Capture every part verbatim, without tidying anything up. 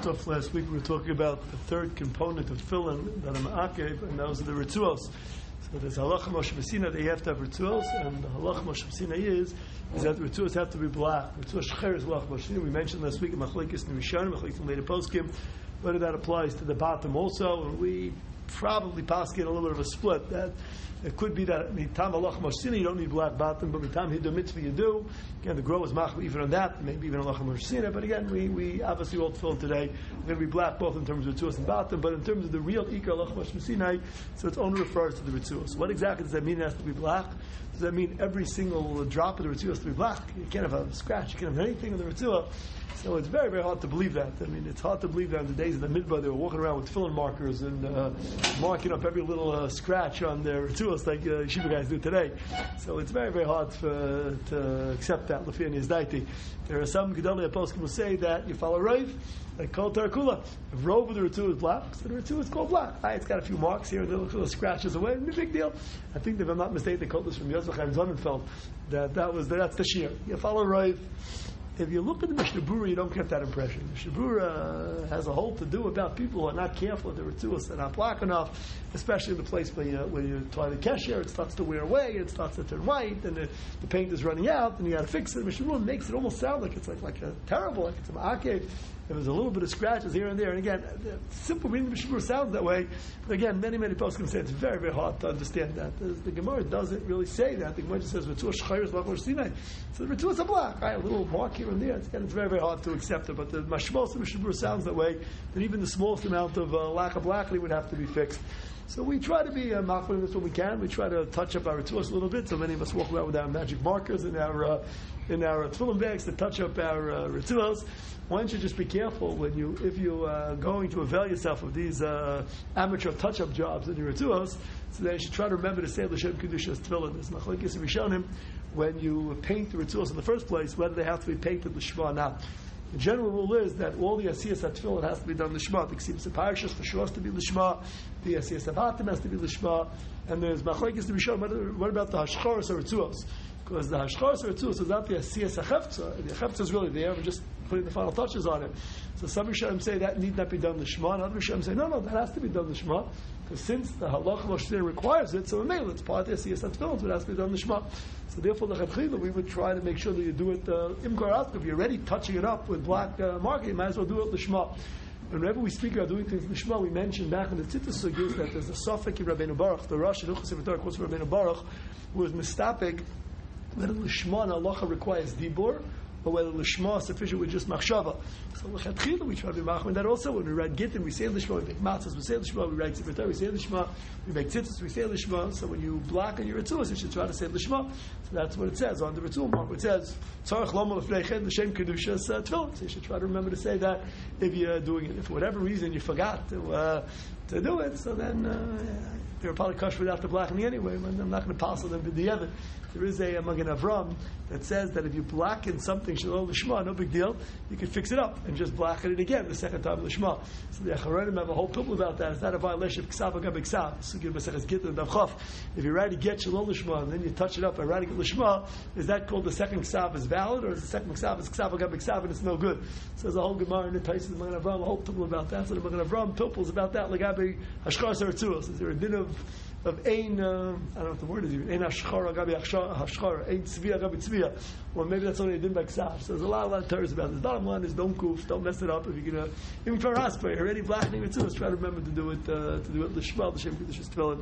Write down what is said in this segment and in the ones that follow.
off last week. We were talking about the third component of tefillin that I'm akev, and those are the rituals. So there's halacha Moshe B'Sinai that you have to have rituals, and the halacha Moshe B'Sinai is is that the rituals have to be black. Ritual shecher is halacha Moshe B'Sinai. We mentioned last week in Machlekes and Rishonim, Machlekes and later poskim, whether that applies to the bottom also, and we probably pass get a little bit of a split that. It could be that mitam halacha Moshe B'Sinai you don't need black bottom, but mitam hiddur mitzvah you do. Again, the grow is machmir even on that, maybe even halacha Moshe B'Sinai. But again, we we obviously all tefillin today are going to be black both in terms of rituals and bottom, but in terms of the real ikar halacha Moshe B'Sinai, so it only refers to the rituals. What exactly does that mean? It has to be black. Does that mean every single drop of the ritual has to be black? You can't have a scratch. You can't have anything in the ritual. So it's very, very hard to believe that. I mean, it's hard to believe that in the days of the midbar they were walking around with tefillin markers and uh, marking up every little uh, scratch on their rituals like uh, yeshiva guys do today. So it's very, very hard for, to accept that. There are some gedolei poskim who say that you follow Rav, like Kol Tarakula. If Rav with the ritual is black, so the ritual is called black. Ah, it's got a few marks here and little, little scratches away. No big deal. I think that if I'm not mistaken, they called this from Yosef Chaim Sonnenfeld. That that was that's the shear. You follow Rav. If you look at the Mishnah Berurah, you don't get that impression. Mishnah Berurah has a whole to do about people who are not careful with the rituals, they're not black enough, especially in the place where you, where you try the kesher, it starts to wear away, it starts to turn white, and the, the paint is running out, and you got to fix it. Mishnah Berurah makes it almost sound like it's like, like a terrible, like it's a ma'akev. If there's a little bit of scratches here and there, and again, the simple meaning of Mishnah Berurah sounds that way, but again, many, many poskim say it's very, very hard to understand that. The, the Gemara doesn't really say that. The Gemara just says, Ritual Shecher is Moshe B'Sinai. So the rituals are black, right? A little mark here and there. It's, again, it's very, very hard to accept it, but the mashmos of Mishnah Berurah sounds that way, that even the smallest amount of uh, lack of blackly would have to be fixed. So we try to be uh, machmir in this when we can. We try to touch up our rituals a little bit. So many of us walk around with our magic markers in our uh, in our uh, tefillin bags to touch up our uh, rituals. Why don't you just be careful when you, if you are uh, going to avail yourself of these uh, amateur touch-up jobs in your rituals, so then you should try to remember to say l'shem kedushas tefillin. There's machlekes and rishonim when you paint the rituals in the first place, whether they have to be painted l'shma or not. The general rule is that all the asiyas tefillin has to be done l'shma. The ksibas parashas for sure has to be l'shma. The asiyas batim has to be l'shma. And there's machlekes and rishonim. What about the hashcharos or rituals? Because the hashcharos or rituals is not the asiyas hachefza. The hachefza is really there. We're just putting the final touches on it. So some Rishonim say that need not be done l'shma, and other Rishonim say no, no, that has to be done l'shma, because since the halacha Moshe B'Sinai requires it, so in it's part of the asiyas tefillin, but it has to be done l'shma. So therefore, the Chachila, we would try to make sure that you do it imkar uh, if you're already touching it up with black uh, marker, you might as well do it l'shma. Whenever we speak about doing things l'shma, we mentioned back in the Tzitzis Sugis that there's a Sofek in Rabbeinu Baruch, the Rosh in Uchas Torah quotes from Rabbeinu Baruch, who was mistapik whether l'shma and halacha requires dibur, or whether l'shma is sufficient with just machshava. So l'chatchila we try to be machmir that also. When we write gittin, we say l'shma. We make matzahs, we say l'shma. We write sefer Torah, we say l'shma. We make tzitzis, we say l'shma. So when you block on your rituals, you should try to say l'shma. So that's what it says on the ritual mark. It says tzarich lomar l'fnei l'shem kedushas tefillin. So you should try to remember to say that if you're doing it. If for whatever reason you forgot to uh, to do it, so then uh, they're probably kosher without the blackening anyway. I'm not going to pass on them to the other. There is a, a Magen Avram that says that if you blacken something shalom l'shma, no big deal, you can fix it up and just blacken it again the second time l'shma. So the Acharonim have a whole pilpul about that. It's not a violation of ksav agab ksav. Sugir b'seches gittin davchaf. If you write to get shalom l'shma and then you touch it up by writing it l'shma, is that called the second ksav is valid, or is the second ksav is ksav agab ksav and it's no good? So there's a whole Gemara in the Taisus of Magen Avram, a whole pilpul about that. So the Magen Avram pilpuls about that. Lagabi hashkar saratzuos. Is there a din of of ein, uh, I don't know what the word is even, ein hashchar agabi hashchar, ein tzvi agabi tzviya, or maybe that's only a din by ksav. So there's a lot, a lot of terms about this. Bottom line is don't goof, don't mess it up. If you're gonna, even for us, but you're already blackening it too, let's try to remember to do it, uh, to do it l'shma, l'shem kedushas tefillin.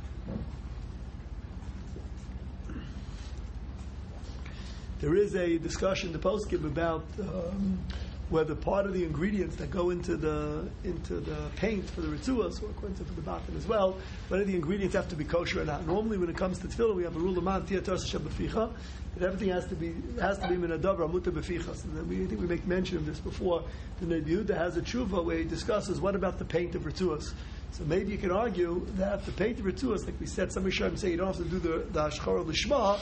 There is a discussion in the poskim about um, whether part of the ingredients that go into the into the paint for the rituals, or according to the bottom as well, whether the ingredients have to be kosher or not. Normally, when it comes to tefillah, we have a rule of man tiatar shem beficha, that everything has to be has to be min adavar muta beficha. So we I think we make mention of this before. The Ned Yehuda has a tshuva where he discusses what about the paint of rituals. So maybe you can argue that the paint of rituals, like we said, some Rishonim say you don't have to do the the hashchar l'shma.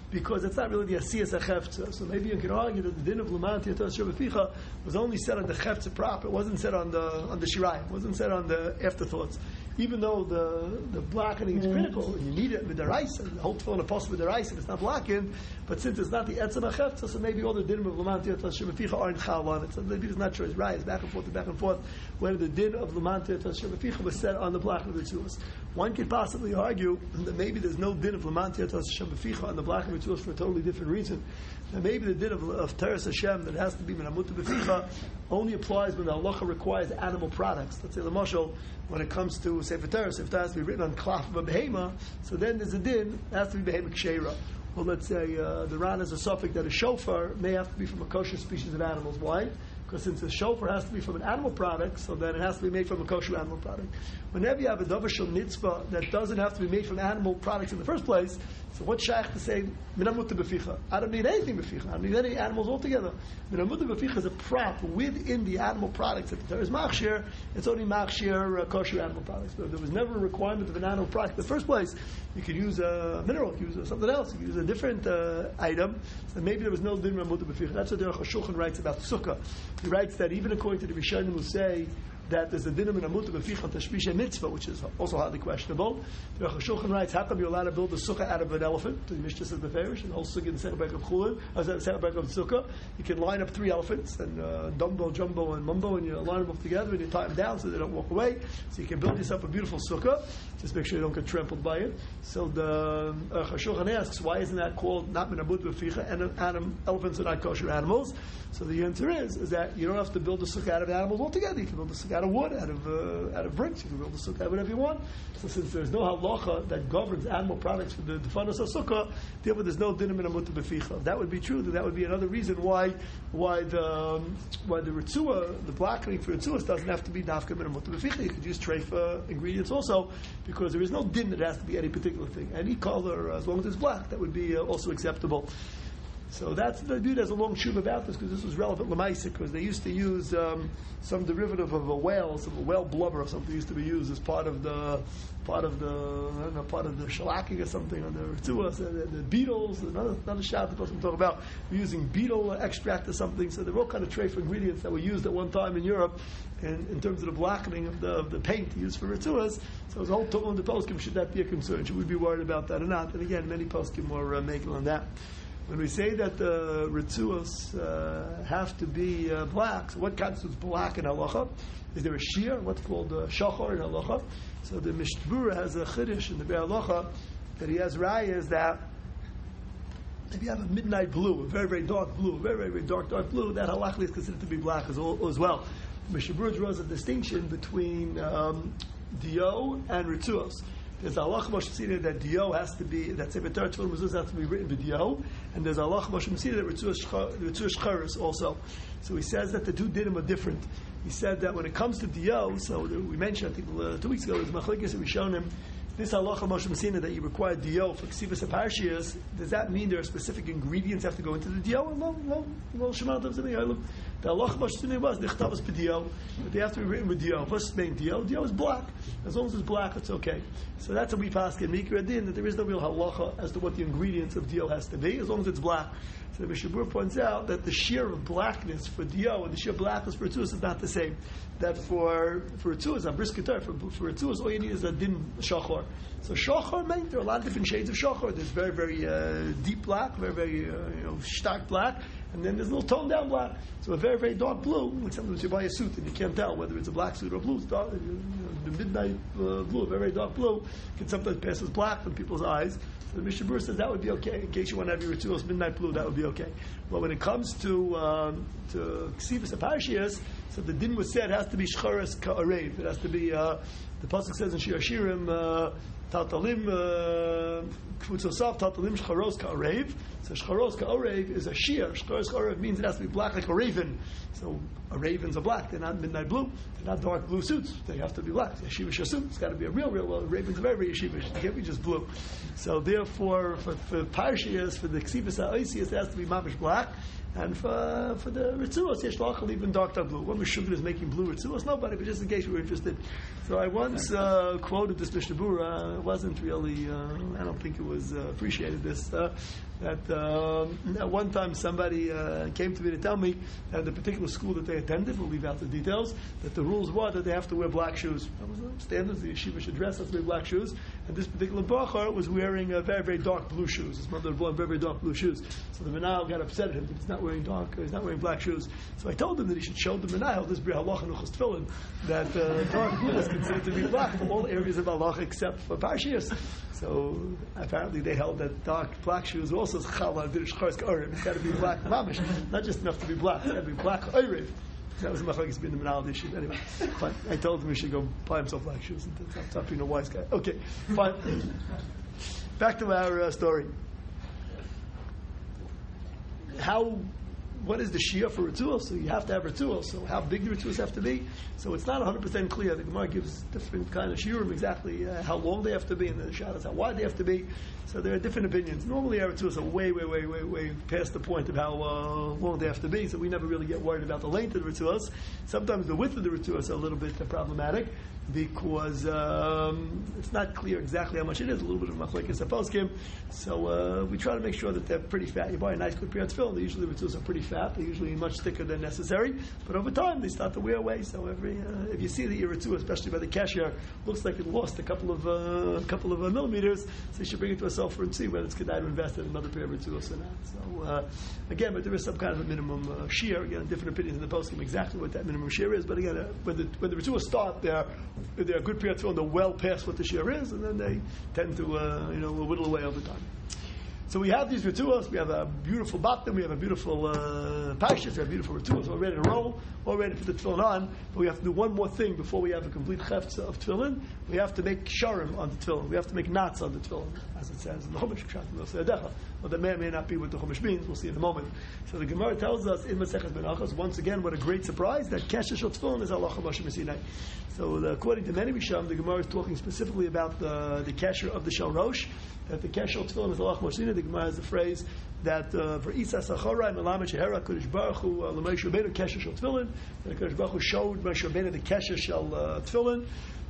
because it's not really the asiyas achefza. So maybe you can argue that the din of Lamanti Atos Shabaficha was only said on the chefza proper. It wasn't said on the on the shirayim. It wasn't said on the afterthoughts. Even though the the blackening is critical, and you need it with the rice, and the whole tefillin apostle with the rice, and it's not blackened. But since it's not the etzem achefza, so maybe all the din of Lamanti Atos Shabaficha aren't chal on it. So maybe it's not sure it's right. It's back and forth and back and forth. When the din of Lamanti Atos Shabaficha was said on the blackening of the tzuos, one could possibly argue that maybe there's no din of Lamanti Atos Shabaficha on the blackening of the tzuos for a totally different reason. Now maybe the din of, of Teres Hashem that has to be Menamuta Beficha only applies when the halacha requires animal products. Let's say the mashal, when it comes to Sefer Teres, if that has to be written on klaf of a behema, so then there's a din, it has to be behema ksheira. Or let's say uh, the Ran has a suffix that a shofar may have to be from a kosher species of animals. Why? Because since the shofar has to be from an animal product, so then it has to be made from a kosher animal product. Whenever you have a davar shel mitzvah that doesn't have to be made from animal products in the first place, so what's shaykh to say minamuta beficha? I don't need anything beficha. I don't need any animals altogether. Minamuta beficha is a prop within the animal products. If there is machshir, it's only machshir uh, kosher animal products. But if there was never a requirement of an animal product in the first place, you could use a mineral, you could use something else, you could use a different uh, item. So maybe there was no din minamuta beficha. That's what the Aruch HaShulchan writes about sukkah. He writes that even according to the Rishonim who say that there's a din of minamuta beficha on tashbisha mitzvah, which is also hardly questionable. The Aruch HaShulchan writes, how come you're allowed to build a sukkah out of an elephant? The Mishnah says beferish, and also in the Sefer of Chulin, or Sefer of Sukkah, you can line up three elephants, and uh, Dumbo, Jumbo, and Mumbo, and you line them up together, and you tie them down so they don't walk away. So you can build yourself a beautiful sukkah. Just make sure you don't get trampled by it. So the Aruch HaShulchan asks, why isn't that called not minamuta beficha? And anim, elephants are not kosher animals. So the answer is, is that you don't have to build a sukkah out of animals altogether. You can build a sukkah out of wood, out of uh, out of bricks. You can build a sukkah out of whatever you want. So since there's no halacha that governs animal products for the defanos of sukkah, therefore there's no din minamuta beficha. If that would be true, then that would be another reason why why the um, why the ritzua, the blackening for ritzuas doesn't have to be nafka minamuta beficha. You could use treifa ingredients also, because there is no din that has to be any particular thing. Any color, as long as it's black, that would be uh, also acceptable. So that's the dude has a long shub about this, because this was relevant lemaisa, because they used to use um, some derivative of a whale, some a whale blubber or something used to be used as part of the part of the I don't know, part of the shalaking or something on the ritzua. So the, the beetles, another another shot the person talk about using beetle extract or something. So there were all kind of treifa ingredients that were used at one time in Europe, in, in terms of the blackening of the of the paint used for ritzuas. So it was a whole talk on the poskim. Should that be a concern? Should we be worried about that or not? And again, many poskim were uh, making on that. When we say that the ritzuos uh, have to be uh, black, so what constitutes black in halacha? Is there a shear, what's called uh, shachar in halacha? So the Mishnah Berurah has a chiddush in the Be'er halacha that he has rayas that if you have a midnight blue, a very, very dark blue, a very, very, very dark, dark blue, that halachically is considered to be black as, all, as well. Mishnah Berurah draws a distinction between um, dio and ritzuos. There's a halach Moshe Messina that dio has to be, that Sefer Torah Tefillin Mezuzah has to be written with dio, and there's a halach Moshe Messina that Ritzuah Shcharis also. So he says that the two dinim are different. He said that when it comes to dio, so we mentioned, I think uh, two weeks ago, there's Machlekes that we shown him, this halacha Moshe Messina that you require dio for ksivas and parshiyas, does that mean there are specific ingredients that have to go into the dio? No, no, no, Shema Tov Zemi, I look. The halacha Moshe Messina was, nichtavas b'dio, but they have to be written with dio. What's the main dio? Dio is black. As long as it's black, it's okay. So that's what we pass in Mikra Din, that there is no real halacha as to what the ingredients of dio has to be, as long as it's black. So the Mishnah Berurah points out that the shear of blackness for dio and the shear of blackness for ritzuas is not the same. That for for ritzuas, a briskator, for for ritzuas, all you need is a din shachar. So shachar meant there are a lot of different shades of shachar. There's very very uh, deep black, very very uh, you know stark black, and then there's a little toned down black. So a very very dark blue, like sometimes you buy a suit and you can't tell whether it's a black suit or a blue. It's dark, you know, the midnight uh, blue, very very dark blue, can sometimes pass as black in people's eyes. So the Mishnah Berurah says that would be okay in case you want to have your ritzuos midnight blue. That would be okay. But when it comes to um, to ksivas and parshiyas, so the din was said it has to be shcharas ka'arev. It has to be uh, the pasuk says in Shir Hashirim uh, tatalim kfutzosav tatalim shcharos ka'arev. So shcharos ka'arev is a shear. Shcharos ka'arev means it has to be black like a raven. So a ravens are black. They're not midnight blue. They're not dark blue suits. They have to be black. Yeshivish suit. It's got to be a real, real. Well, ravens are very, very yeshivish. They can't be just blue. So therefore, for, for parshiyas, for the ksivas ha'oisias, it has to be mamish black. And for for the ritzuos, yesh lachal even dark dark blue. What Meshuggah is making blue ritzuos? Nobody, but just in case you were interested. So I once uh, quoted this Mishnah Berurah. It wasn't really. Uh, I don't think it was uh, appreciated. This, uh, that um, at one time somebody uh, came to me to tell me that the particular school that they attended, we'll leave out the details, that the rules were that they have to wear black shoes. That was the standards, the yeshiva should dress, has to wear black shoes. And this particular bachar was wearing uh, very, very dark blue shoes. His mother bought very, very dark blue shoes. So the Menahel got upset at him that he's not wearing dark, uh, he's not wearing black shoes. So I told him that he should show the Menahel, this Bri Halacha Nuchas Tefillin, that uh, dark blue is considered to be black from all areas of halacha except for Parshias. So apparently they held that dark black shoes also is chal on Dish Charsk Orev. It's got to be black mamish, not just enough to be black. It's got to be black Orev. That was the machlokes being the Menahel issue. Anyway, fine. I told him he should go buy himself black shoes and stop, stop being a wise guy. Okay, fine. Back to our uh, story. How? What is the shia for ritual? So you have to have ritual. So how big the rituals have to be? So it's not one hundred percent clear. The Gemara gives different kind of shiurim exactly uh, how long they have to be, and the shadows how wide they have to be. So there are different opinions. Normally our rituals are way, way, way, way, way past the point of how uh, long they have to be. So we never really get worried about the length of the rituals. Sometimes the width of the rituals are a little bit uh, problematic because um, it's not clear exactly how much it is. A little bit of machlekes haposkim. So uh, we try to make sure that they're pretty fat. You buy a nice good pair of tefillin. Usually the rituals are pretty fat. They're usually much thicker than necessary. But over time they start to wear away. So every uh, if you see the ritual, especially by the cashier, looks like it lost a couple of uh, a couple of uh, millimeters. So you should bring it to a sofer and see whether it's kedai to invest in another pair of rituals or not. So uh, again, but there is some kind of a minimum uh, shear. Again, different opinions in the poskim exactly what that minimum shear is. But again, uh, when the when the rituals start, they're they're a good pair of tefillin. They're well past what the shear is, and then they tend to uh, you know whittle away over time. So we have these rituals. We have a beautiful bottom. We have a beautiful uh, pashas. We have beautiful rituals. We're ready to roll. We're ready to put the tefillin on. But we have to do one more thing before we have a complete chefza of tefillin. We have to make sharim on the tefillin. We have to make knots on the tefillin, as it says in the Chumash. Well, that may or may not be what the Chumash means. We'll see in a moment. So the Gemara tells us in Maseches Menachos once again what a great surprise that kesher shel tefillin is halacha Moshe Messinai. So the, according to many Risham, the Gemara is talking specifically about the the kesher of the shel rosh. That the kesher shel tefillin is halacha Moshe Messinai. The Gemara has the phrase that for Isa Sacharai Melamed Shehera Kodesh Baruch Hu L'Moshe Rabbeinu kesher shel tefillin. That Kodesh Baruch Hu showed Moshe Rabbeinu the kesher shel tefillin.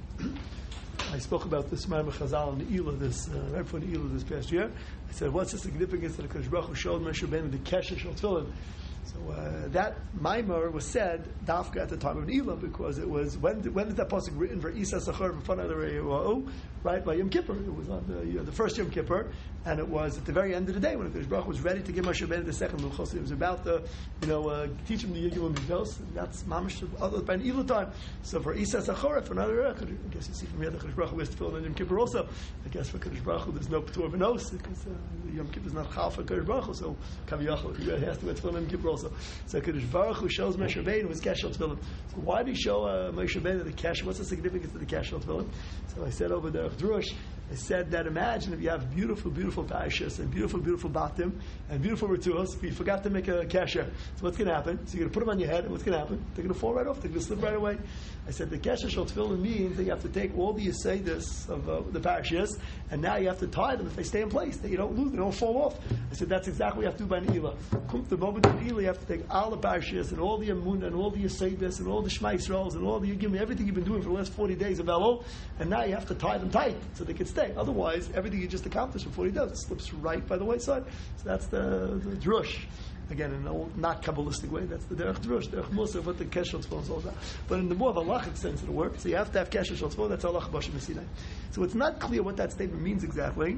I spoke about this Maimon Chazal and the Elah this uh, right before the Elah this past year. I said, what's the significance that the Kodesh Baruch Hu showed Moshe Rabbeinu the kesher shel tefillin? So uh, that Maimor was said dafka at the time of Elah because it was when when is that pasuk written for Isa Sachar v'fanei right by Yom Kippur? It was on the, you know, the first Yom Kippur, and it was at the very end of the day when the Kodesh Baruch Hu was ready to give Moshe Rabbeinu the second Luchos. It was about to you know uh, teach him the Yigul Midos. That's mamish other by Elah time. So for Isa Sachar for another I guess you see from here the Kodesh Baruch Hu is to fill in Yom Kippur also. I guess for Kodesh Baruch Hu there's no P'tur V'nos because uh, Yom Kippur is not Chal for Kodesh Baruch Hu, so Kaviyachol he has to fill in Yom Kippur also. So Kodesh Baruch Hu shows Moshe Rabbeinu his kesher shel tefillin. So why do you show uh, Moshe Rabbeinu the kesher? What's the significance of the kesher shel tefillin? So I said over there, Drush, I said that imagine if you have beautiful, beautiful parashas and beautiful, beautiful batim and beautiful rituals, but you forgot to make a kesher. So what's going to happen? So you're going to put them on your head, and what's going to happen? They're going to fall right off. They're going to slip right away. I said the kesher shel tefillin means that you have to take all the yisaidus of uh, the parashas, and now you have to tie them if they stay in place, that you don't lose, they don't fall off. I said that's exactly what you have to do by an Elah. The moment of Elah, you have to take all the parashas and all the amunah and all the yisaidus and all the shema Yisraels and all the give me everything you've been doing for the last forty days of Elul, and now you have to tie them tight so they can stay. Otherwise, everything you just accomplished for forty days slips right by the wayside. So that's the, the drush. Again, in an old, not Kabbalistic way, that's the derech drush, derech musa of what the kesher shel tefillin is all about. But in the more of a halachic sense of the word, so you have to have kesher shel tefillin, that's halacha Moshe Messinai. So it's not clear what that statement means exactly,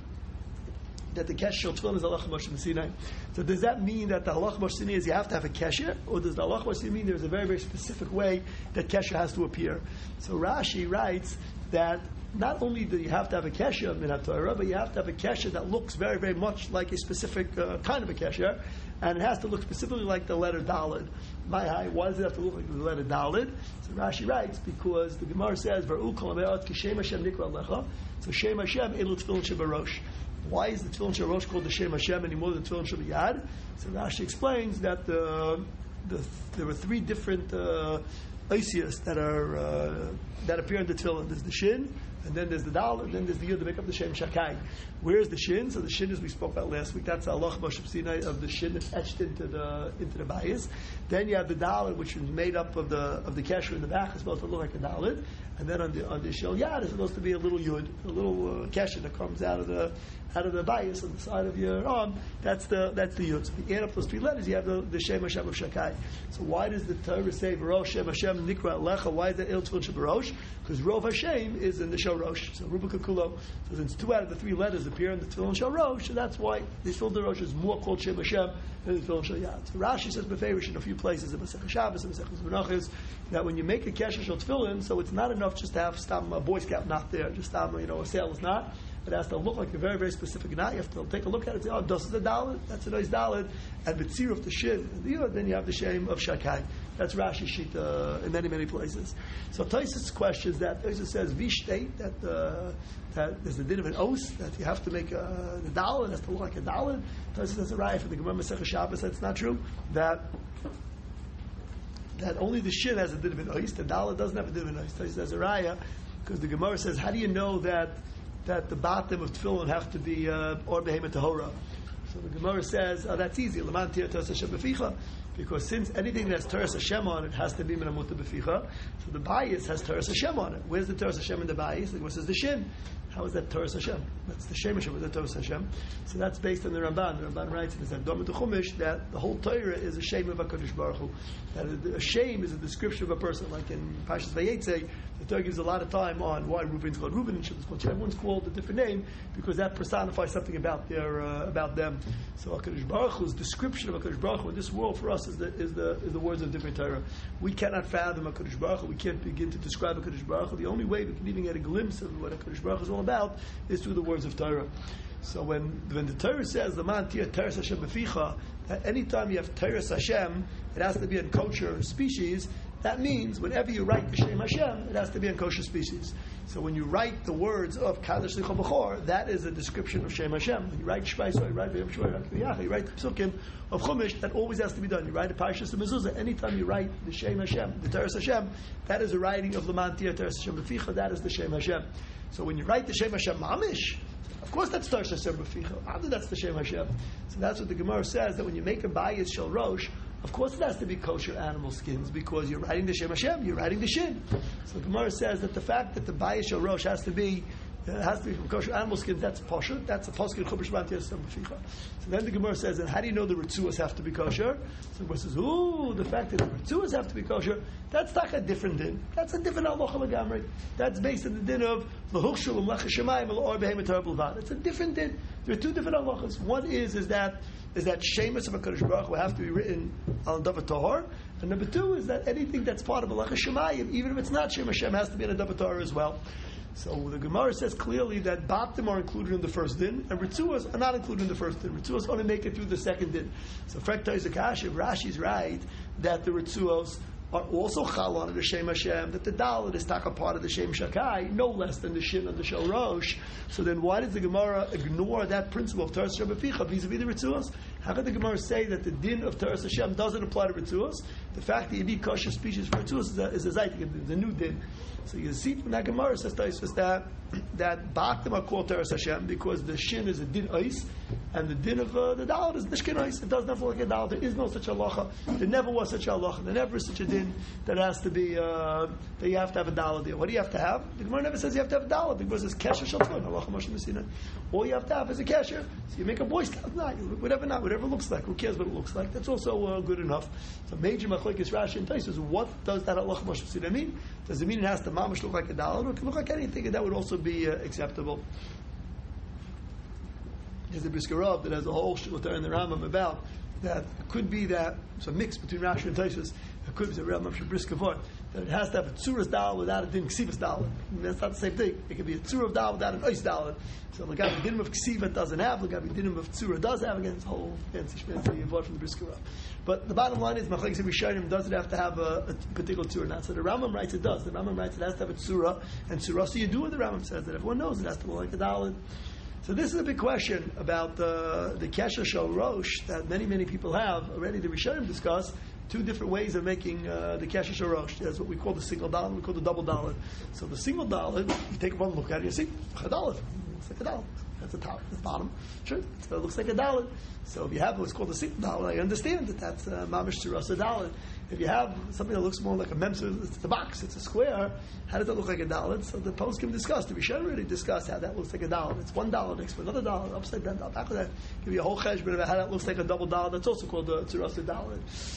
that the kesher shel tefillin is halacha Moshe Messinai. So does that mean that the halacha Moshe Messinai is you have to have a kesher, or does the halacha Moshe Messinai mean there's a very, very specific way that kesher has to appear? So Rashi writes that not only do you have to have a kesher min haTorah, but you have to have a kesher that looks very, very much like a specific uh, kind of a kesher, and it has to look specifically like the letter Daled. My high, why does it have to look like the letter Daled? So Rashi writes because the Gemara says Varu kol hameot ki Shem Hashem nikra lecha. So Shem Hashem elu tefillin shebarosh. Why is the tefillin shebarosh called the Shem Hashem anymore than the tefillin shebayad? So Rashi explains that the, the there were three different uh, Isias that are uh, that appear in the tefillin. There's the shin, and then there's the dal, and then there's the yud to make up the shem shakai. Where's the shin? So the shin, as we spoke about last week, that's the halach Moshe Sinai of the shin that's etched into the into the bayis. Then you have the dal, which is made up of the of the kesher in the back. It's supposed to look like a dalid, and then on the on the shel yad is supposed to be a little yud, a little uh, kesher that comes out of the out of the bayis on the side of your arm. That's the that's the yud. So if you add up those three letters, you have the, the shem Hashem of shakai. So why does the Torah say Barosh Shem Hashem Nikra Lecha? Why is that Il Tfilin Shabarosh? Because Rov Hashem is in the Shel Rosh. So Rubika Kulo. So since two out of the three letters appear in the Tfilin Shel Rosh, so that's why the Tfilin Rosh is more called Shem Hashem than the Tfilin Shel Yad. So Rashi says beferish in a few places in Masechah Shabbos and Masechah Menachos that when you make a Kesher Shel Tfilin, so it's not enough just to have stam a Boy Scout knot there, just stam you know a sailor's knot. It has to look like a very, very specific knot. You have to take a look at it and say, oh, this is a dalid, that's a nice dalid. And B'tzir of the shin, then you have the shame of shakai. That's Rashi sheet uh, in many, many places. So Taisus questions that. Taisus says, Vishtei, that, uh, that there's a din of an os, that you have to make a, the dalid, it has to look like a dalid. Taisus says a raya from the Gemara Masechah Shabbos, that's not true. That that only the shin has a din of an os, the dalid doesn't have a din of an os. Taisus says a raya, because the Gemara says, how do you know that that the bottom of tefillin have to be uh, or behemoth tahora? So the Gemara says, oh, that's easy. L'man tir teres Hashem b'ficha, because since anything that has teres Hashem on it has to be minamuta b'ficha, so the bayis has teres Hashem on it. Where's the teres Hashem in the bayis? The Gemara says the shin. How is that teres Hashem? That's the shem Hashem. Is that teres Hashem? So that's based on the Ramban. The Ramban writes in his Akdama to Chumash that the whole Torah is a shem of Hakadosh Baruch Hu. That a shem is a description of a person, like in Parshas Vayetze. The Torah gives a lot of time on why Reuben's called Reuben and Shimon's called Shimon. Everyone's called a different name because that personifies something about their uh, about them. So Hakadosh Baruch Hu's description of Hakadosh Baruch Hu in this world for us is the is the is the words of different Torah. We cannot fathom Hakadosh Baruch Hu. We can't begin to describe Hakadosh Baruch Hu. The only way we can even get a glimpse of what Hakadosh Baruch Hu is all about is through the words of Torah. So when when the Torah says the man tir teres Hashem b'ficha, that anytime you have teres Hashem, it has to be in kosher species. That means whenever you write the Shem Hashem, it has to be in kosher species. So when you write the words of Kadosh Licha B'chor, that is a description of Shem Hashem. When you write Shmai Yisrael, you write V'yam Shmai, you write you write the Psukim of Chumash, that always has to be done. You write a Parshas of Mezuzah, anytime you write the Shem Hashem, the Teres Hashem, that is a writing of L'man Tir Teres Hashem B'ficha, that is the Shem Hashem. So when you write the Shem Hashem Mamish, of course that's Teres Hashem B'ficha. How that's the Shem Hashem? So that's what the Gemara says, that when you make a Bayis Shel Rosh, of course it has to be kosher animal skins because you're writing the Shem Hashem, you're writing the Shin. So the Gemara says that the fact that the Bayis Shel Rosh has to be uh, has to be from kosher animal skins, that's pashut, that's a pasuk in Chumash Shvan Tir Hashem B'ficha. So then the Gemara says, and how do you know the Ritzuas have to be kosher? So the Gemara says, ooh, the fact that the Ritzuas have to be kosher, that's not a different din. That's a different halacha l'gamrei. That's based on the din of l'huch shulam lech shemayim l'or behemoth tahor b'lvad. It's a different din. There are two different halachas. One is is that is that shemus of HaKadosh Baruch Hu have to be written on a davar tahor, and number two is that anything that's part of a lech shemayim, even if it's not Shem Hashem, has to be in a davar tahor as well. So the Gemara says clearly that Baptim are included in the first din, and Ritzuas are not included in the first din. Ritzuas only make it through the second din. So Frekta is Akash, if Rashi's right, that the Ritzuos are also chal on the Shem Hashem, that the Dalet is taka part of the Shem Shakai, no less than the Shin and the Shel Rosh. So then why does the Gemara ignore that principle of Teres Hashem B'ficha vis-a-vis the Ritzuos? How could the Gemara say that the din of Teres Hashem doesn't apply to Ritzuos? The fact that you need kosher species for Ritzuos is a, is a zaytik, it's a new din. So you see from that Gemara says that that Ba'atim are called Teres Hashem because the Shin is a din ice and the din of uh, the Dalet is the Shkin ice. It does not feel like a Dalet. There is no such halacha. There never was such a halacha. There never is such a din that has to be uh, that you have to have a Dalet there. What do you have to have? The Gemara never says you have to have a Dalet. The Gemara says Kesher Shel Tfilin. Halacha Moshe Messina. All you have to have is a Kesher. So you make a Boy Scout knot, whatever not, whatever it looks like. Who cares what it looks like? That's also uh, good enough. So major machlokes Rashi and Taisus. What does that halacha Moshe Messina mean? Does it mean it has to mamish look like a Dalet, or it can look like anything, and that would also be uh, acceptable? There's a Brisker Rav that has a whole shulter in the Rambam about that it could be that it's a mix between Rashi and Taisus. It could be a Rambam Brisker Vort that it has to have a tzuras dal without a din ksivas dal. That's not the same thing. It could be a tzur of dal without an ois dal. So the guy din of ksiva doesn't have, the guy din of tzura does have. Again, it's a whole fancy fancy Vort from the Brisker Rav. But the bottom line is Machlekes Rishonim does it have to have a, a particular tzura not. So the Rambam writes it does. The Rambam writes it has to have a tzura and tzura. So you do what the Rambam says that everyone knows it has to look like a dal. So this is a big question about the the Kesher Shel Rosh that many, many people have already. The Rishonim discuss two different ways of making uh, the Kesher Shorosh. There's what we call the single dollar, we call the double dollar. So the single dollar, you take one look at it, you see, a dollar. Looks like a dollar. That's the top, the bottom. Sure, so it looks like a dollar. So if you have what's called a single dollar, I understand that that's uh, mamish tzurus a dollar. If you have something that looks more like a memser, it's a box, it's a square. How does that look like a dollar? So the post can discuss. The Rishon already discussed how that looks like a dollar. It's one dollar next to another dollar, upside down, back of that. Give you a whole cheshbon about how that looks like a double dollar. That's also called a tzurus a dollar.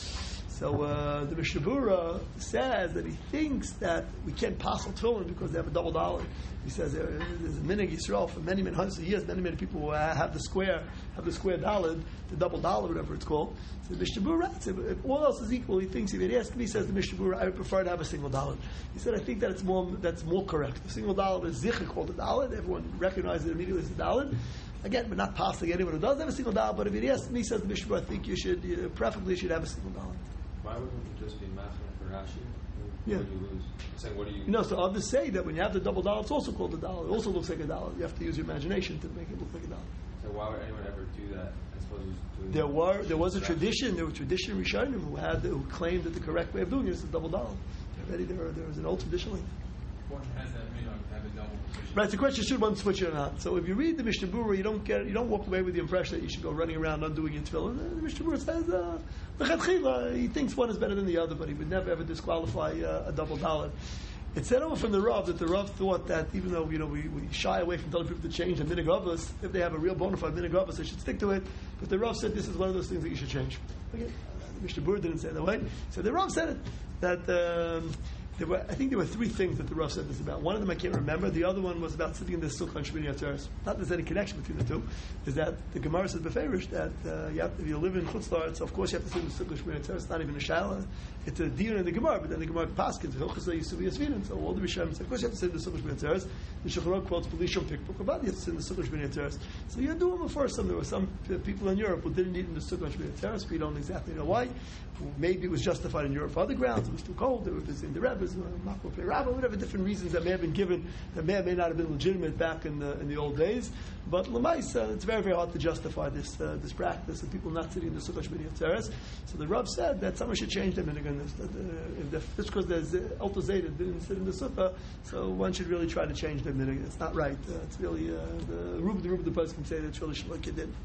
So uh, the Mishnah Berurah says that he thinks that we can't pass on tefillin because they have a double dollar. He says uh, there's a minig Yisrael for many, many hundreds of years. Many, many people uh, have the square, have the square dollar, the double dollar, whatever it's called. So the Mishnah Berurah, so if all else is equal, he thinks if he asks me, he says the Mishnah Berurah, I would prefer to have a single dollar. He said I think that it's more that's more correct. The single dollar is zichur called a dollar. Everyone recognizes it immediately as a dollar. Again, we're not passing anyone who does have a single dollar. But if he asks me, says the Mishnah Berurah, I think you should, you preferably you should have a single dollar. Why wouldn't it just be machmer for Rashi? Yeah. What do you lose? Saying, what do you? You know, so others say that when you have the double dollar, it's also called a dollar. It also looks like a dollar. You have to use your imagination to make it look like a dollar. So why would anyone ever do that? I suppose it was doing There were there was a tradition. There were tradition Rishonim who had who claimed that the correct way of doing it is a double dollar. Already there there was an old tradition like that. One has that may not have a double position. Right, it's a question: should one switch it or not? So if you read the Mishnah Berurah, you don't get you don't walk away with the impression that you should go running around undoing your tefillin. The Mishnah Berurah says uh, l'chadchila, he thinks one is better than the other, but he would never ever disqualify uh, a double dollar. It said over from the Rav that the Rav thought that even though you know we, we shy away from telling people to change the minig avos, if they have a real bona fide minig avos, they should stick to it. But the Rav said this is one of those things that you should change. Okay. The Mishnah Berurah didn't say it that way. So the Rav said it that. Um, There were, I think there were three things that the Rav said this about. One of them I can't remember. The other one was about sitting in the Sukkah and Shmini Atzeres. Not that there's any connection between the two. Is that the Gemara says beferish that uh, you have, if you live in Chutz La'aretz, so of course you have to sit in the Sukkah and Shmini Atzeres. It's not even a shaila. It's a deal in the Gemara, but then the Gemara paskins Hilchos used to be a svinin. So all the Rishonim say, of course you have to sit in the Sukkah and Shmini Atzeres. The Shulchan Aruch quotes Belishom Pikpuk about you have to sit in the Sukkah and Shmini Atzeres. So you do them before some. There were some people in Europe who didn't eat in the Sukkah and Shmini Atzeres. We don't exactly know why. Maybe it was justified in Europe for other grounds. It was too cold. They were visiting the Rebbes, Rabbi, whatever different reasons that may have been given that may or may not have been legitimate back in the in the old days. But Lamaisa, it's very very hard to justify this uh, this practice of people not sitting in the Sukkah Shmini Atzeres. So the Rav said that someone should change their minhag on this. That uh, if the, just because there's Alto Zayda didn't sit in the Sukkah, so one should really try to change their minhag. It's not right. Uh, it's really uh, the Rub the Rub the Post can say that it's really Shloki did.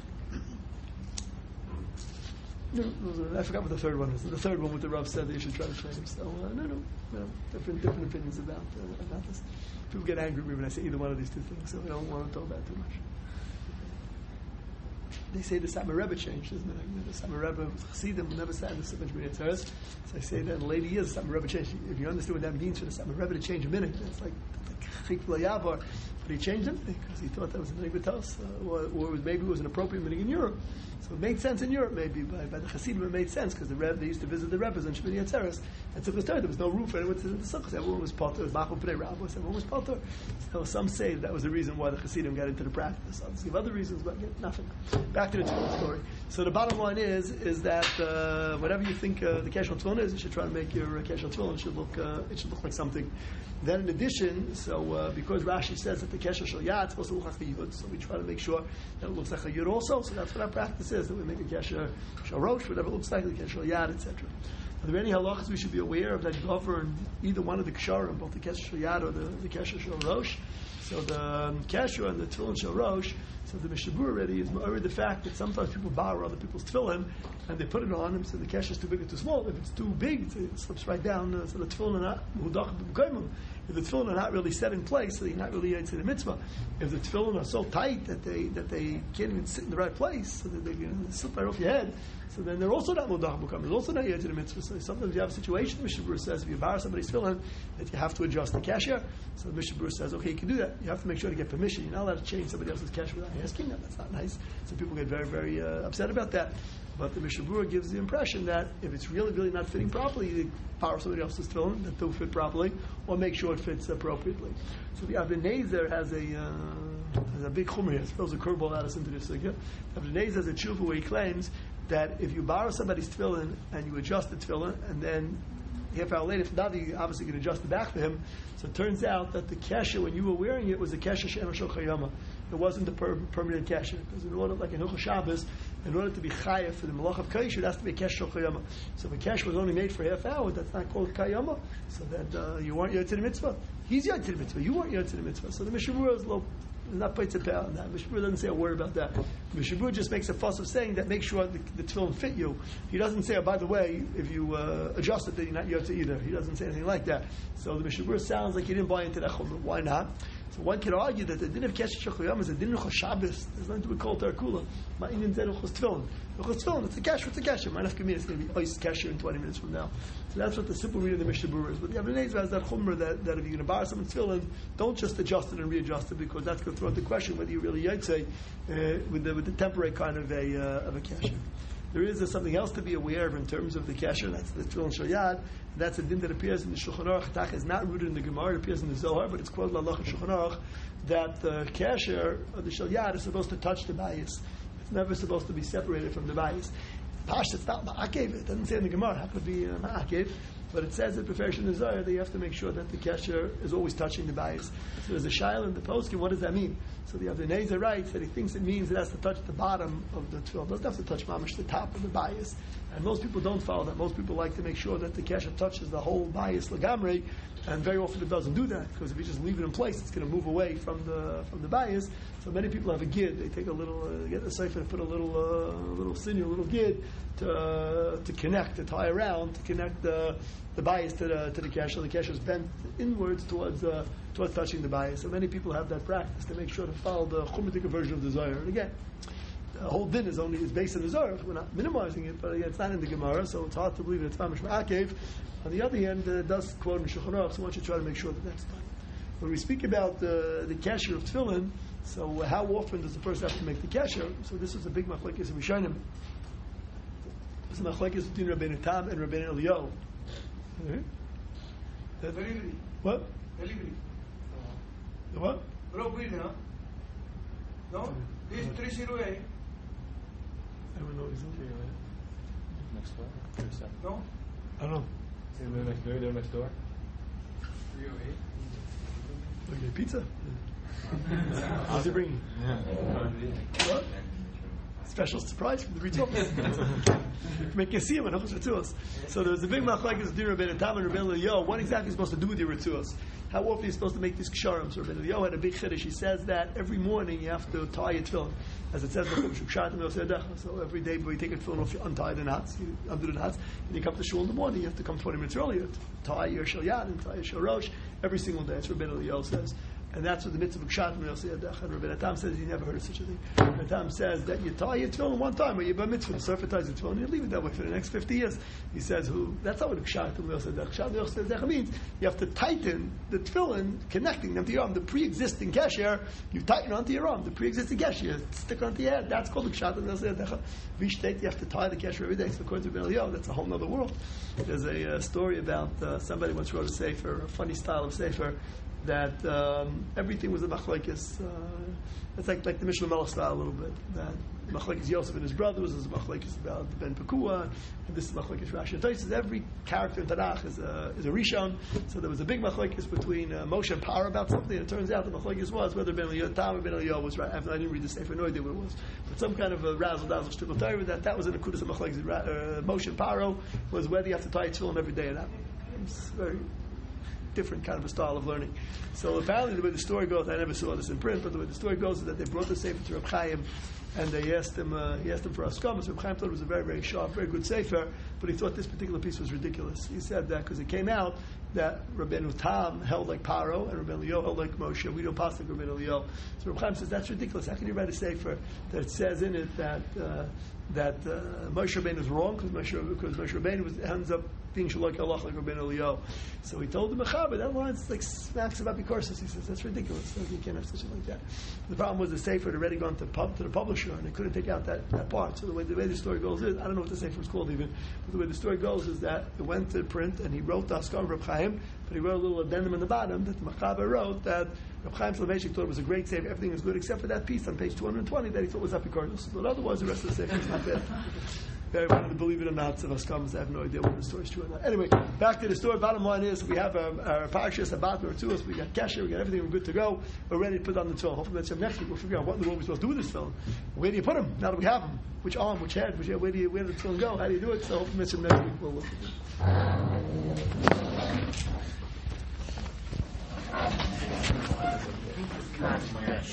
No, I forgot what the third one is. The third one with the Rav said that you should try to change. So uh, no, no, no, different different opinions about uh, about this. People get angry at me when I say either one of these two things, so I don't want to talk about it too much. They say the Satmar Rebbe changed, isn't it? The Satmar Rebbe Chassidim never sat in the Sukkah Shmini Atzeres. So I say that in later years, the Satmar Rebbe changed. If you understand what that means for the Satmar Rebbe to change a minute, it's like Chik Yavar. But he changed it because he thought that was a minig b'tos, uh, or, or maybe it was an appropriate minig in Europe. So it made sense in Europe, maybe by, by the Hasidim it made sense because the Rebbe, they used to visit the Rebbes in Shmini Atzeres, and so there was no room for anyone to sit in the Sukkah. Everyone was potter. It was Machal Pnei Rabbos. Everyone was potter. So some say that was the reason why the Hasidim got into the practice. Others give other reasons, but again, nothing. Back to the Tefillin story. So the bottom line is is that uh, whatever you think uh, the Kesher Tefillin is, you should try to make your uh, Kesher Tefillin. It should look uh, it should look like something. Then in addition, so uh, because Rashi says that the Kesher Shel Yad is supposed to look like a Yud, so we try to make sure that it looks like a Yud also. So that's what our practice is, that we make a Kesher Shel Rosh, whatever it looks like, the Kesher Shel Yad, et cetera. Are there any halachas we should be aware of that govern either one of the Ksharim, both the Kesher Shel Yad or the, the Kesher Shel Rosh? So the um, Kesher and the Tefillin Shel Rosh, so the Mishnah Berurah already is already the fact that sometimes people borrow other people's tefillin and they put it on them, so the Kesher is too big or too small. If it's too big, it slips right down, uh, so the tefillin are not mudach b'mkoimim. If the tefillin are not really set in place, so they're not really into the mitzvah. If the tefillin are so tight that they that they can't even sit in the right place, so that they, you know, they slip right off your head, so then they're also not mudach b'mkoimim. They're also not into the mitzvah. So sometimes you have a situation, Mishnah Berurah says, if you borrow somebody's tefillin, that you have to adjust the Kesher. So the Mishnah Berurah says, okay, you can do that. You have to make sure to get permission. You're not allowed to change somebody else's Kesher without asking them. That's not nice. So people get very, very uh, upset about that. But the Mishnah Berurah gives the impression that if it's really, really not fitting properly, you borrow somebody else's tefillin that don't fit properly, or make sure it fits appropriately. So the Avnei Nezer has a uh, has a big chumrah here. It throws a curveball at us into this thing. Avnei Nezer has a tshuva where he claims that if you borrow somebody's tefillin and you adjust the tefillin, and then half hour later, if not, you obviously can adjust it back for him. So it turns out that the kesher, when you were wearing it, was a kesher she'en shel chayama. It wasn't the per- permanent kesher, because in order, like in Hilchos Shabbos, in order to be chayav for the malach of kaish, it has to be a kesh shel kayama. So if a kesh was only made for half hour, that's not called kayama. So that uh, you weren't yotze the mitzvah. He's yotze the mitzvah. You weren't yotze the mitzvah. So the Mishnah Berurah is low. Not putting a pal on that. Mishnah Berurah doesn't say a word about that. Mishnah Berurah just makes a fuss of saying that make sure the, the tefillin fit you. He doesn't say, oh, by the way, if you uh, adjust it, then you're not yotze either. He doesn't say anything like that. So the Mishnah Berurah sounds like he didn't buy into that chumrah. Why not? So one could argue that the din of Kesher Shachayam is a din of Shabbos. There's nothing to be called Tarkula. Ma'inin zed uchos tefillin. Uchos tefillin, it's a Kesher, it's a Kesher. Ma'anaf Kamir, it's going to be ice Kesher in twenty minutes from now. So that's what the simple reading of the Mishnah Berurah is. But the Avnei has that chumrah that, that if you're going to borrow someone's tefillin, don't just adjust it and readjust it, because that's going to throw out the question whether you really yotze uh, with the with the temporary kind of a uh, of a Kesher. There is uh, something else to be aware of in terms of the Kesher, that's the tefillin shel yad. That's a din that appears in the Shulchan Aruch. Taka is not rooted in the Gemara. It appears in the Zohar, but it's quoted in the Shulchan Aruch that the Kesher of the shel yad is supposed to touch the bayis. It's never supposed to be separated from the bayis. Pash, it's not ma'akev. It doesn't say in the Gemara. How could it be uh, ma'akev? But it says in Beferish in the Zohar that you have to make sure that the Kesher is always touching the bayis. So there's a shaila in the poskim. What does that mean? So the AvneiZer writes that he thinks it means it has to touch the bottom of the tefillin. It doesn't have to touch mamash the top of the bayis. And most people don't follow that. Most people like to make sure that the Kesher touches the whole bayis lagamrei, and very often it doesn't do that, because if you just leave it in place, it's going to move away from the from the bayis. So many people have a gid. They take a little, uh, get the sefer and put a little uh, little sinew, a little gid to uh, to connect, to tie around, to connect the the bayis to the to the Kesher. The Kesher is bent inwards towards uh, towards touching the bayis. So many people have that practice to make sure to follow the chumatic version of the Zohar. And again, the whole din is only is based on the Zohar. We're not minimizing it, but again, it's not in the Gemara, so it's hard to believe that it's mamash ma'akev. On the other hand, uh, it does quote in Shulchan Aruch, so why don't you try to make sure that that's done. When we speak about uh, the Kesher of tefillin, so uh, how often does the person have to make the Kesher? So this is a big machlekes in Rishonim. This is a machlekes between Rabbeinu Tam and Rabbeinu Eliyahu. Delivery. What? Delivery. The what? Bro, we know. No? This is three zero eight. I don't know what he's looking at. Next door? No? I don't know. They're next door, they're next door. three oh eight. Look at pizza. What's he bringing? What? Special surprise from the ritual. Make you see him and rituals. So there was a big machlekes between Rabbeinu Tam and Rabbeinu Eliyahu. What exactly are you supposed to do with your rituals? How often are you supposed to make these ksharim? So Rabbeinu Eliyahu had a big chiddush. He says that every morning you have to tie your tefillin, as it says in the Chumash. So every day before you take a tefillin off, you untie the knots, you undo the knots, and you come to shul in the morning. You have to come twenty minutes earlier to tie your shel yad and tie your shel rosh every single day. That's what Rabbeinu Eliyahu says. And that's what the mitzvah of Kshat Yosei Yadach. And Rabbeinu Tam says he never heard of such a thing. Rabbeinu Tam says that you tie your tefillin one time, or you buy mitzvah, the surfer ties your tefillin, and you leave it that way for the next fifty years. He says, "Who? That's not what Kshat Yosei Yadach. Kshat Yosei Yadach means you have to tighten the tefillin, connecting them to your arm. The pre-existing kesher, you tighten onto your arm. The pre-existing kesher, you stick onto your head. That's called Kshat Yosei Yadach. V'shteit, you have to tie the kesher every day. So according to Rabbeinu Eliyahu, that's a whole other world. There's a uh, story about uh, somebody once wrote a sefer, a funny style of sefer, that um, everything was a machlekes. Uh, it's like like the Mishnah Melech style a little bit. That machlekes Yosef and his brothers is a machlekes about Ben Pekua, and this is machlekes Rashi and Tosfos. Every character in Tanakh is a is a Rishon. So there was a big machlekes between uh, Moshe and Paro about something. And it turns out the machlekes was whether Ben Eliyahu Tam or Ben Eliyahu was right. I didn't read the sefer, no idea what it was, but some kind of a razzle dazzle strip of Torah that that was in the Kudas of machlekes. Uh, Moshe and Paro was whether you have to tie a tefillin every day or not. It's very different kind of a style of learning. So apparently the way the story goes, I never saw this in print, but the way the story goes is that they brought the sefer to Reb Chaim, and they asked him, uh, he asked him for Haskama. So Reb Chaim thought it was a very, very sharp, very good sefer, but he thought this particular piece was ridiculous. He said that because it came out that Rabbeinu Tam held like Paro and Rabbeinu Eliyahu held like Moshe. We don't pass like Rabbeinu Eliyahu. So Reb Chaim says that's ridiculous. How can you write a sefer that says in it that uh, that uh, Moshe Rabbeinu is wrong because Moshe because Moshe Rabbeinu was, ends up being shalok Allah like Rabbeinu Eliyahu. So he told the Mechaber that line's like smacks about Bikorsis. He says that's ridiculous. So you can't have such a like that. The problem was the sefer had already gone to pub to the publisher and they couldn't take out that, that part. So the way the way the story goes is I don't know what the sefer is called even, but the way the story goes is that it went to print and he wrote the Haskam of Reb Chaim, but he wrote a little addendum in the bottom that the Mechaber wrote that Reb Chaim Soloveitchik thought it was a great sefer, everything was good except for that piece on page two hundred twenty that he thought was Apikordos. But otherwise the rest of the sefer is not bad. Whether to believe it or not, so Haskamas, I have no idea whether the story is true or not. Anyway, back to the story. Bottom line is, we have our, our Parashas, Abat, Mertuos, we got Kesher, we got everything, we're good to go. We're ready to put on the tefillin. Hopefully that's next week. We'll figure out what in the world we're supposed to do with this tefillin. Where do you put them? Now that we have them. Which arm, which head, which, where do you, where does the tefillin go? How do you do it? So hopefully next week we'll look at it.